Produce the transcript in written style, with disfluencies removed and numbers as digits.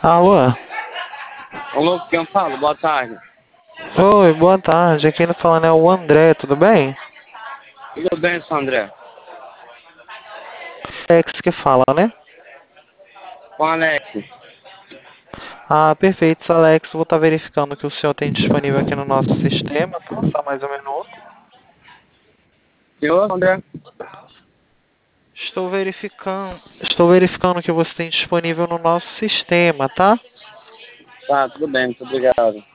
Alô? Alô, quem fala? Boa tarde. Oi, boa tarde. Aqui quem tá falando é o André, tudo bem? Tudo bem, seu André? Alex que fala, né? Com Alex. Ah, perfeito, seu Alex. Vou estar verificando o que o senhor tem disponível aqui no nosso sistema, tá? Só mais um minuto. Senhor, André? Estou verificando o que você tem disponível no nosso sistema, tá? Tá, tudo bem, muito obrigado.